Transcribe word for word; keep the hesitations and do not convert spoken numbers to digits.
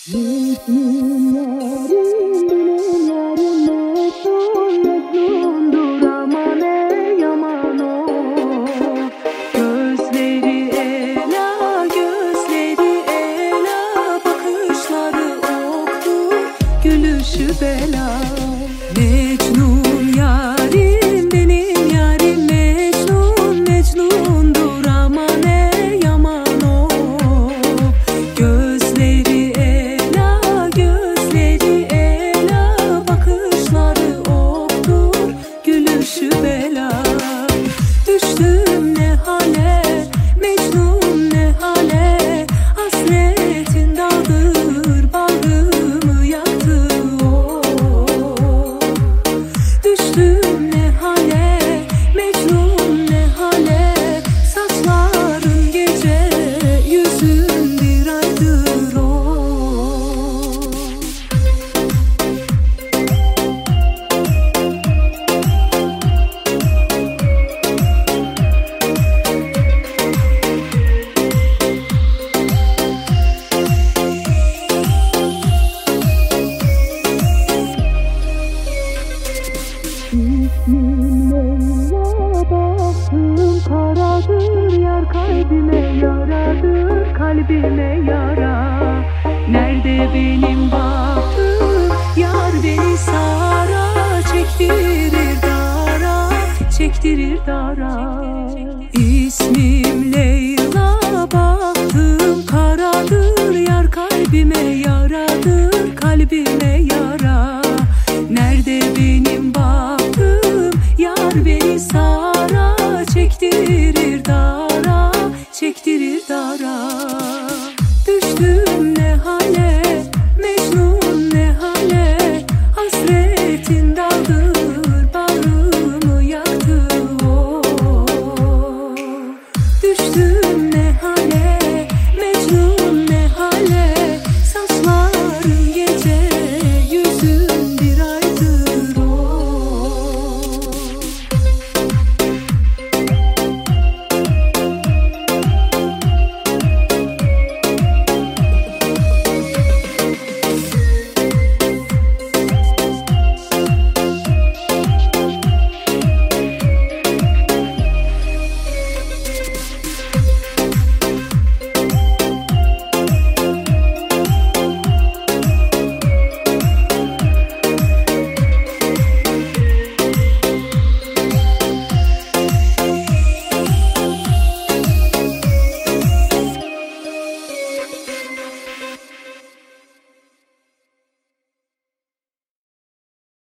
Mecnun yarim benim yarim Mecnun Mecnundur aman ey aman o. Gözleri ela gözleri ela bakışları oktur gülüşü bela. Mecnun yarim benim yarim Mecnun Mecnundur aman ey aman o. Gözleri düştüm ne hale Mecnun ne hale, hasretin dağdır bağrımı yaktı o. Düştüm ne hale Mecnun ne hale, saçların gece yüzün bir aydır o. İsmin Leyla baktım karadır, yar kalbime yaradır, kalbime yara. Nerede benim baktım yar beni sara, çektirir dara, çektirir dara. İsmim Leyla baktım karadır, yar kalbime yaradır, kalbime